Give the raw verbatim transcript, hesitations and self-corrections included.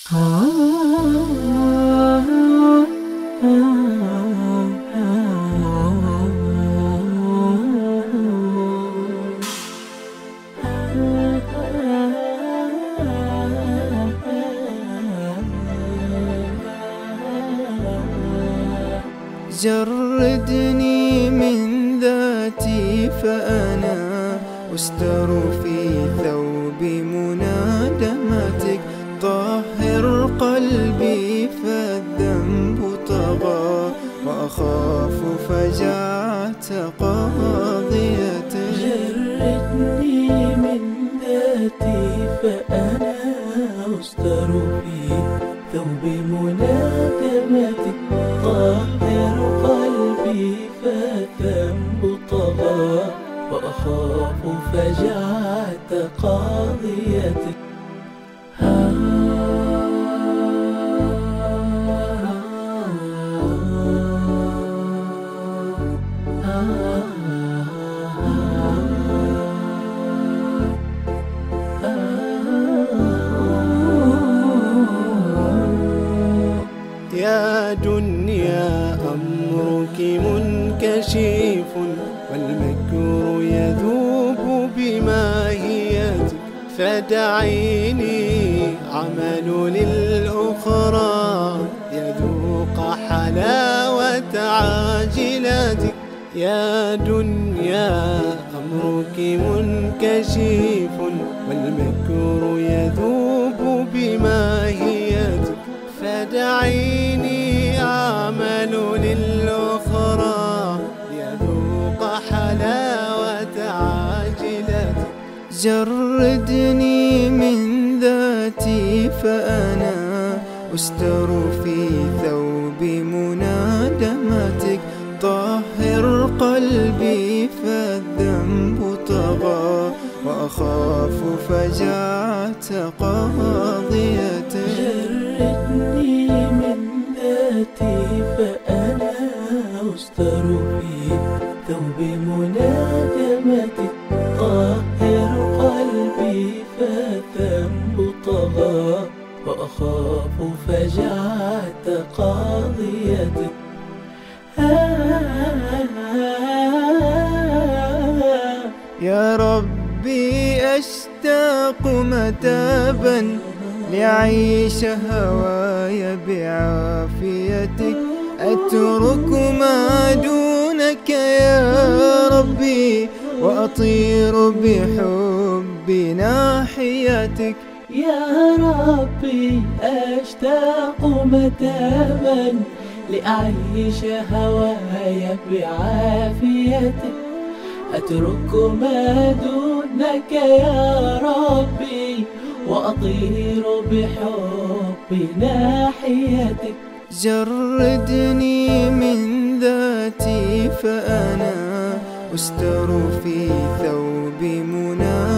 جردني من ذاتي فأنا أستر في ثوب منادمتك. طهر قلبي فالذنب طغى وأخاف فجعة قاضيتك. جردني من ذاتي فأنا أستر في ثوب منادمتك. طهر قلبي فالذنب طغى وأخاف فجعة قاضيتك. يا دنيا أمرك منكشف والمكر يذوب بماهيتك. فدعيني عمل للأخرى يذوق حلاوة عاجلتك. يا دنيا أمرك منكشف والمكر يذوب بماهيتك. فدعيني أعمل للأخرى يذوق حلاوة عاجلتك. جردني من ذاتي فأنا أستر في ثوب منادمتك. طهر قلبي فالذنب طغى وأخاف فجعة قاضيتك. جردني من ذاتي فأنا أستر في ثوب منادمتك. طهر قلبي فالذنب طغى وأخاف فجعة قاضيتك. يا ربي أشتاق متابا لعيش هواي بعافيتك. أترك ما دونك يا ربي وأطير بحب ناحيتك. يا ربي أشتاق متابا لأعيش هواي بعافيتك. أترك ما دونك يا ربي وأطير بحب ناحيتك. جردني من ذاتي فأنا أستر في ثوب منادمتك.